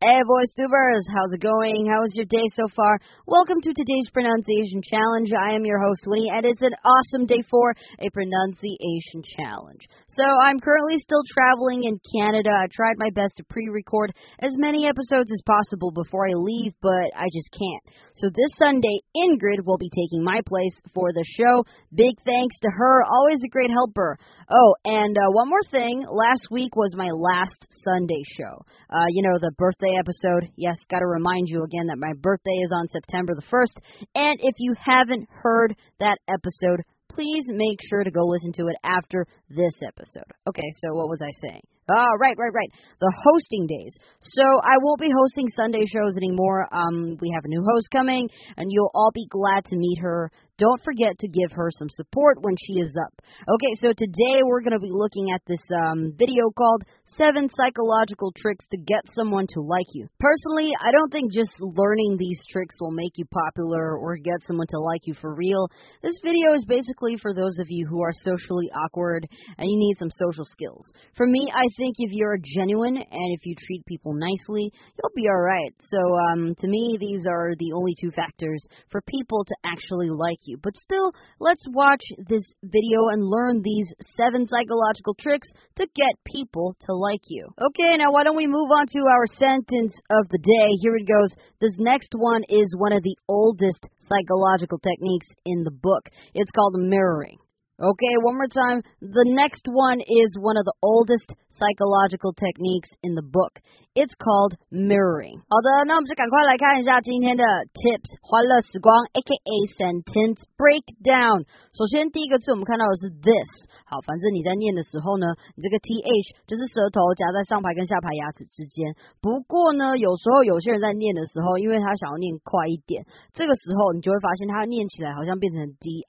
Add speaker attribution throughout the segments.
Speaker 1: Hey, voice tubers, how's it going? How was your day so far? Welcome to today's pronunciation challenge. I am your host, Winnie, and it's an awesome day for a pronunciation challenge. So I'm currently still traveling in Canada. I tried my best to pre-record as many episodes as possible before I leave, but I just can't. So this Sunday, Ingrid will be taking my place for the show. Big thanks to her, always a great helper. Oh, and one more thing. Last week was my last Sunday show. The birthday episode. Yes, got to remind you again that my birthday is on September the 1st. And if you haven't heard that episode, please make sure to go listen to it after this episode. Okay, so what was I saying? Right. The hosting days. So I won't be hosting Sunday shows anymore. We have a new host coming, and you'll all be glad to meet her. Don't forget to give her some support when she is up. Okay, so today we're going to be looking at this video called 7 Psychological Tricks to Get Someone to Like You. Personally, I don't think just learning these tricks will make you popular or get someone to like you for real. This video is basically for those of you who are socially awkward and you need some social skills. For me, I think if you're genuine and if you treat people nicely, you'll be alright. So, to me, these are the only 2 factors for people to actually like you. But still, let's watch this video and learn these 7 psychological tricks to get people to like you. Okay, now why don't we move on to our sentence of the day. Here it goes. This next one is one of the oldest psychological techniques in the book. It's called mirroring. Okay, one more time. The next one is one of the oldest psychological techniques in the book. It's called mirroring. 好的，那我们就赶快来看一下今天的 tips 欢乐时光 aka sentence breakdown。首先第一个字我们看到的是 this。好，反正你在念的时候呢，你这个 th 就是舌头夹在上排跟下排牙齿之间。不过呢，有时候有些人在念的时候，因为他想要念快一点，这个时候你就会发现他念起来好像变成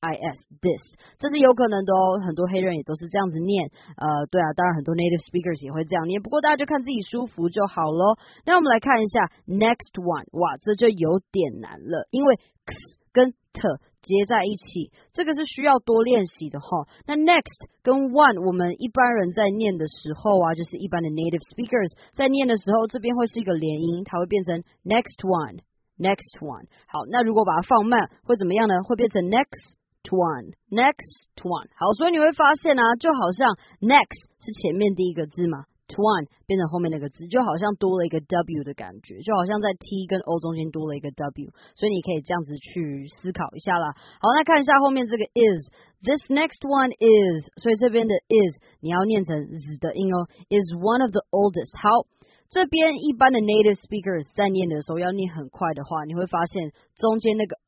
Speaker 1: dis， 这是有可能的哦。很多黑人也都是这样子念。对啊，当然很多 native speakers 也会这样念，不过大家就看自己舒服就好咯。那我们来看一下 next one， 哇，这就有点难了，因为 x 跟 t 接在一起，这个是需要多练习的齁。那 next 跟 one 我们一般人在念的时候啊，就是一般的 native speakers 在念的时候，这边会是一个连音，它会变成 next one。好，那如果把它放慢会怎么样呢？会变成 next one。好，所以你会发现啊，就好像 next 是前面第一个字嘛，one 变成后面那个字，就好像多了一个 w 的感觉，就好像在 t 跟 o 中间多了一个 w， 所以你可以这样子去思考一下啦。好，那看一下后面这个 is，this next one is， 所以这边的 is 你要念成 z 的音哦 ，is one of the oldest。好。这边一般的 native speakers 在念的时候要念很快的话，你会发现中间那个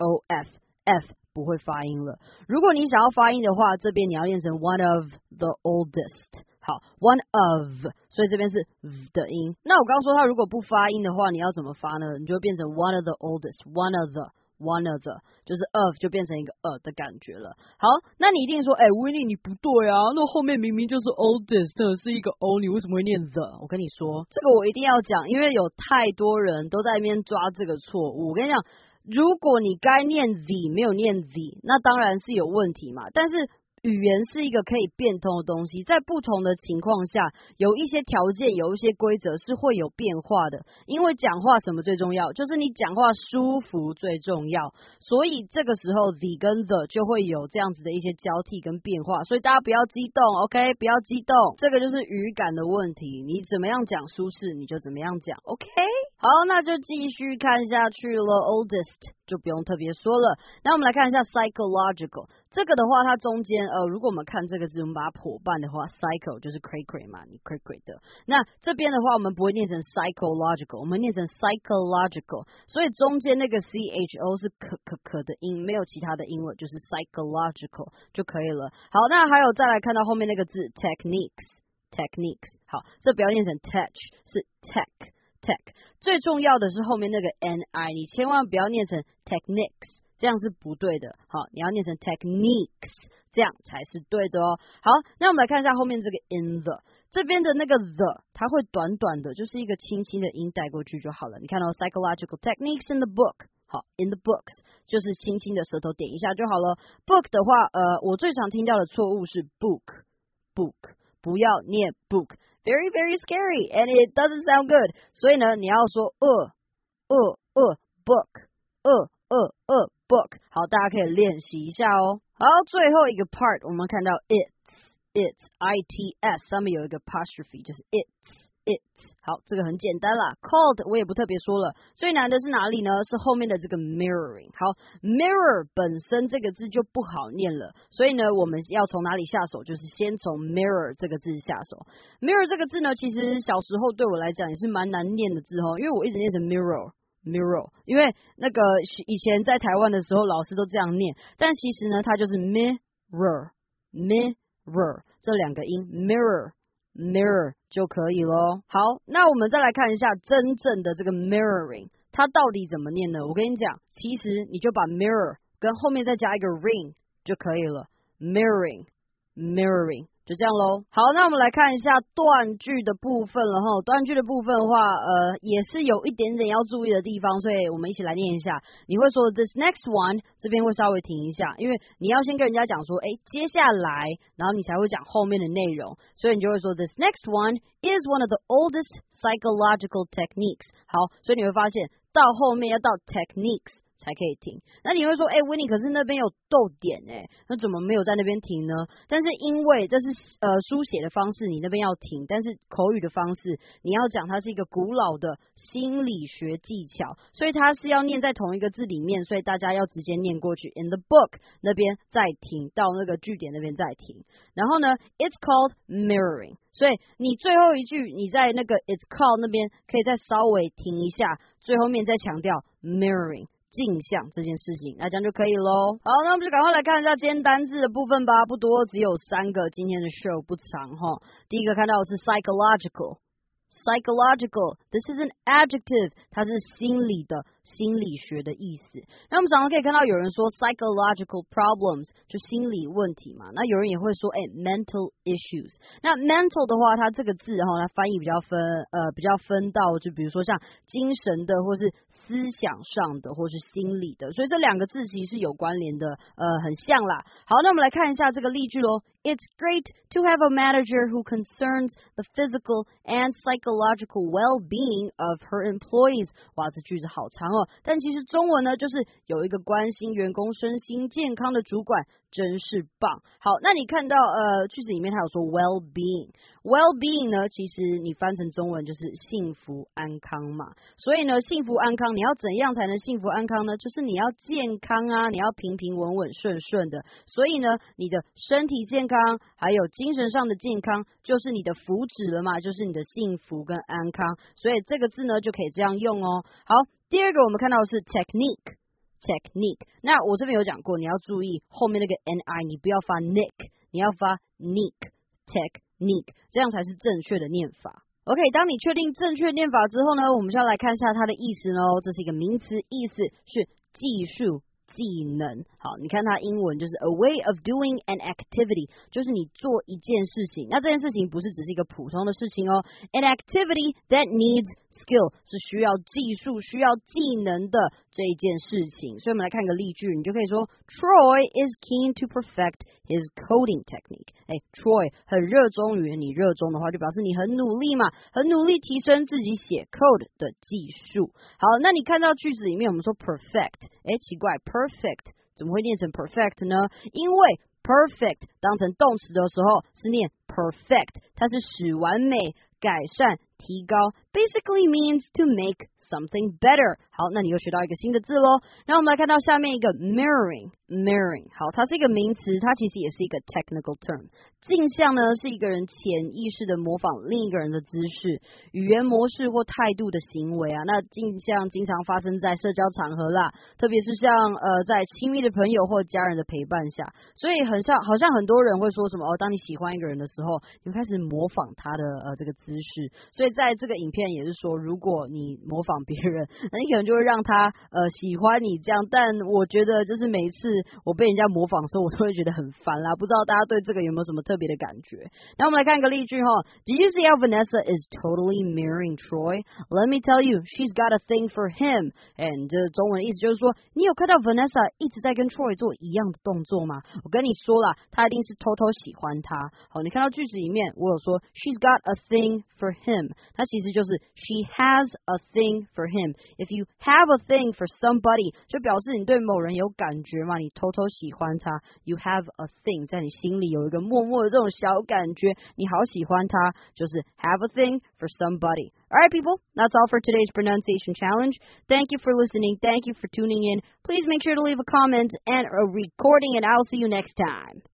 Speaker 1: f 不会发音了。如果你想要发音的话，这边你要念成 one of the oldest。好 ，one of， 所以这边是 v 的音。那我刚刚说它如果不发音的话，你要怎么发呢？你就会变成 one of the oldest，one of the， 就是 of 就变成一个的感觉了。好，那你一定说，Winnie 你不对啊，那后面明明就是 oldest 是一个 o， 你为什么会念 the？ 我跟你说，这个我一定要讲，因为有太多人都在那边抓这个错误。我跟你讲。如果你该念 the 没有念 the， 那当然是有问题嘛。但是语言是一个可以变通的东西，在不同的情况下，有一些条件，有一些规则是会有变化的。因为讲话什么最重要？就是你讲话舒服最重要。所以这个时候 the 跟 the 就会有这样子的一些交替跟变化。所以大家不要激动 ，OK？ 不要激动，这个就是语感的问题。你怎么样讲舒适，你就怎么样讲 ，OK？ 好，那就继续看下去了 ，oldest 就不用特别说了。那我们来看一下 psychological， 这个的话，它中间如果我们看这个字，我们把它剖半的话 ，psycho 就是 cray cray 嘛，你 cray cray 的。那这边的话，我们不会念成 psychological， 我们念成 psychological， 所以中间那个 cho 是可的音，没有其他的音了，就是 psychological 就可以了。好，那还有再来看到后面那个字 techniques， 好，这不要念成 tech， 是 tech。最重要的是后面那个 ni， 你千万不要念成 techniques， 这样是不对的。好，你要念成 techniques， 这样才是对的哦。好，那我们来看一下后面这个 in the， 这边的那个 the， 它会短短的，就是一个轻轻的音带过去就好了。你看到 psychological techniques in the book。好 ，in the books 就是轻轻的舌头点一下就好了。book 的话，我最常听到的错误是 book， 不要念 book。 very very scary and it doesn't sound good. 所以呢，你要说book book。好，大家可以练习一下哦。好，最后一个 part 我们看到 its 上面有一个 apostrophe 就是 its。好，这个很简单啦 called 我也不特别说了，最难的是哪里呢？是后面的这个 mirroring。好 mirror 本身这个字就不好念了，所以呢我们要从哪里下手？就是先从 mirror 这个字下手。 mirror 这个字呢，其实小时候对我来讲也是蛮难念的字哦，因为我一直念成 mirror，因为那个以前在台湾的时候老师都这样念，但其实呢它就是 mirror 这两个音 mirror 就可以咯。好，那我们再来看一下真正的这个 mirroring 它到底怎么念呢？我跟你讲，其实你就把 mirror 跟后面再加一个 ring 就可以了， mirroring就这样咯。好，那我们来看一下断句的部分了齁。断句的部分的话也是有一点点要注意的地方，所以我们一起来念一下。你会说 this next one， 这边会稍微停一下，因为你要先跟人家讲说接下来，然后你才会讲后面的内容，所以你就会说 this next one is one of the oldest psychological techniques。 好，所以你会发现到后面要到 techniques才可以停。那你会说Winnie 可是那边有逗点那怎么没有在那边停呢？但是因为这是书写的方式，你那边要停，但是口语的方式你要讲它是一个古老的心理学技巧，所以它是要念在同一个字里面，所以大家要直接念过去 in the book 那边再停，到那个句点那边再停。然后呢 it's called mirroring， 所以你最后一句你在那个 it's called 那边可以再稍微停一下，最后面再强调 mirroring镜像这件事情，那这样就可以咯。好，那我们就赶快来看一下今天单字的部分吧，不多，只有3个，今天的 show 不长齁。第一个看到的是 psychological， this is an adjective， 它是心理的心理学的意思。那我们常常可以看到有人说 psychological problems 就心理问题嘛，那有人也会说mental issues。那 mental 的话，它这个字它翻译比较分到就比如说像精神的或是思想上的或是心理的，所以这两个字其实是有关联的，很像啦。好，那我们来看一下这个例句咯。It's great to have a manager who concerns the physical and psychological well-being of her employees。 哇，这句子好长哦，但其实中文呢就是有一个关心员工身心健康的主管，真是棒。好，那你看到句子里面它有说 well-being 呢，其实你翻成中文就是幸福安康嘛。所以呢，幸福安康你要怎样才能幸福安康呢？就是你要健康啊，你要平平稳稳顺顺的。所以呢，你的身体健康还有精神上的健康就是你的福祉了嘛，就是你的幸福跟安康。所以这个字呢就可以这样用哦。好，第二个我们看到的是 technique， 那我这边有讲过，你要注意后面那个 ni 你不要发 nick， 你要发 technique， 这样才是正确的念法。OK， 当你确定正确念法之后呢，我们就要来看一下它的意思咯。这是一个名词，意思是技术技能。好，你看它英文就是 a way of doing an activity， 就是你做一件事情，那这件事情不是只是一个普通的事情哦， an activity that needs skill 是需要技术需要技能的这一件事情。所以我们来看一个例句，你就可以说 Troy is keen to perfect his coding technique。 Troy 很热衷于，你热衷的话就表示你很努力嘛，很努力提升自己写 code 的技术。好，那你看到句子里面我们说 perfect， 奇怪 perfect怎么会念成 perfect 呢？因为 perfect 当成动词的时候是念 perfect， 它是使完美、改善、提高 ，basically means to make something better。 好，那你又学到一个新的字咯。然后我们来看到下面一个 mirroring， 好，它是一个名词，它其实也是一个 technical term。镜像呢是一个人潜意识的模仿另一个人的姿势、语言模式或态度的行为啊。那镜像经常发生在社交场合啦，特别是像在亲密的朋友或家人的陪伴下。所以好像很多人会说什么当你喜欢一个人的时候，你会开始模仿他的这个姿势。所以在这个影片也是说，如果你模仿访别人，那你可能就会让他喜欢你这样。但我觉得就是每一次我被人家模仿的时候，我都会觉得很烦啦。不知道大家对这个有没有什么特别的感觉？那我们来看一个例句哈。Did you see how Vanessa is totally mirroring Troy? Let me tell you, she's got a thing for him. And 这中文的意思就是说，你有看到 Vanessa 一直在跟 Troy 做一样的动作吗？我跟你说啦，他一定是偷偷喜欢他。好，你看到句子里面我有说 she's got a thing for him， 它其实就是 she has a thing for him. If you have a thing for somebody， 就表示你对某人有感觉嘛，你偷偷喜欢他。You have a thing， 在你心里有一个默默的这种小感觉，你好喜欢他，就是 have a thing for somebody. Alright, people, that's all for today's pronunciation challenge. Thank you for listening. Thank you for tuning in. Please make sure to leave a comment and a recording, and I'll see you next time.